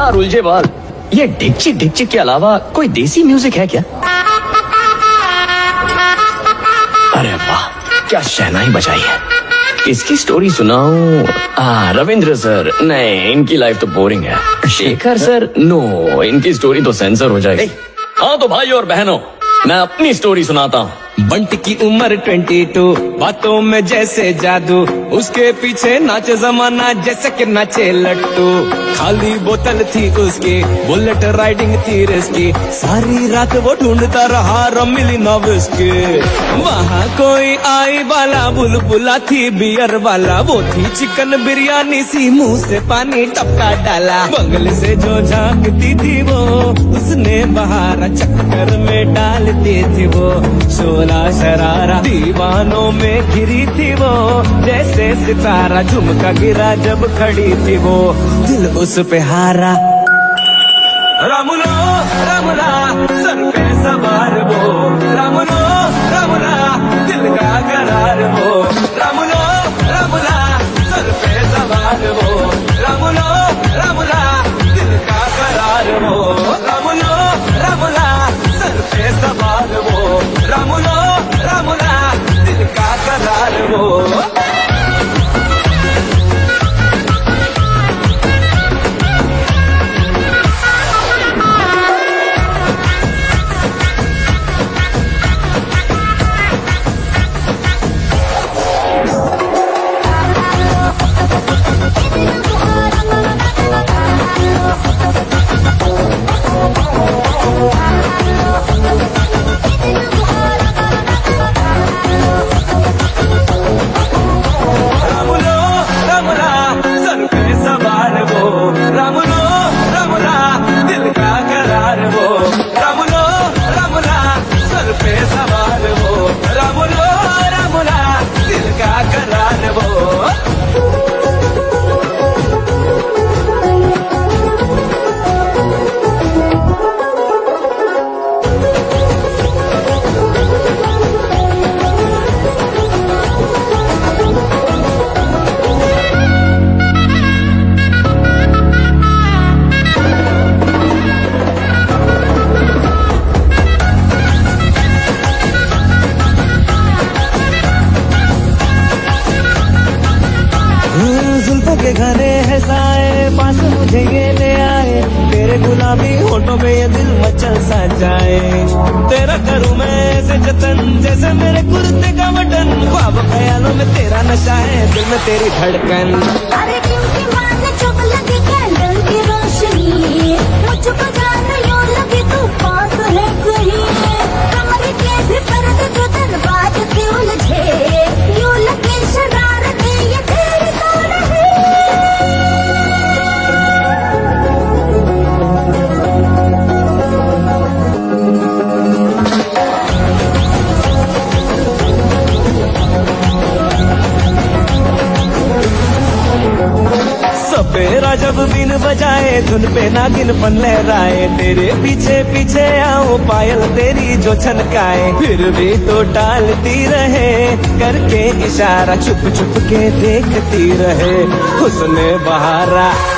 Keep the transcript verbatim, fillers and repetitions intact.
यार उलझे बाल, ये डिक्चिक डिक्चिक के अलावा कोई देसी म्यूजिक है क्या? अरे वाह, क्या शहनाई बजाई है। इसकी स्टोरी सुनाऊं? आ, रविंद्र सर, नहीं इनकी लाइफ तो बोरिंग है। शेखर सर, नो इनकी स्टोरी तो सेंसर हो जाएगी। हाँ तो भाई और बहनों, मैं अपनी स्टोरी सुनाता हूँ। बंटी की उम्र ट्वेंटी टू, बातों में जैसे जादू, उसके पीछे नाचे जमाना जैसे कि नाचे लट्टू। खाली बोतल थी उसकी, बुलेट राइडिंग थी रिस्की, सारी रात वो ढूंढता रहा रमिली नॉविस के। वहाँ कोई आई वाला बुलबुला थी बियर वाला, वो थी चिकन बिरयानी सी, मुंह से पानी टपका डाला। बंगले से जो झांकती थी वो, उसने बहारा चक्कर में डालती थी वो। सोला शरारा दीवानों में घिरी थी वो, जैसे सितारा झुमका गिरा जब खड़ी थी वो, दिल उस पे हारा। रामुलो रामुला सर पे सवार वो, रामुलो रामुला दिल का करार वो, रामुलो रामुला सर पे सवार वो, रामुलो रामुला दिल का करार वो, रामुलो रामुला सर पे सवार वो, रामुलो रामुला दिल का करार वो। के घने है साए, पास मुझे ये ले आए, तेरे गुलाबी होठों पे ये दिल मचल सा जाए। तेरा करूँ मैं ऐसे जतन जैसे मेरे कुर्ते का बटन, ख्वाब ख्यालों में तेरा नशा है, दिल में तेरी धड़कन। अरे क्योंकि माने चुप लगी कैंडल की रोशनी, मुझको जान यूं लगी तू पास है कहीं, कमरे के भी पर्दे जो दरवाजे से उलझे, यूं लगे शरारत ये तेरी तो नहीं। सपेरा जब बिन बजाए, धुन पे नागिन पन लहराए, तेरे पीछे पीछे आऊं पायल तेरी जो छनकाए, फिर भी तो टालती रहे करके इशारा, चुप चुप के देखती रहे हुस्ने बहारा।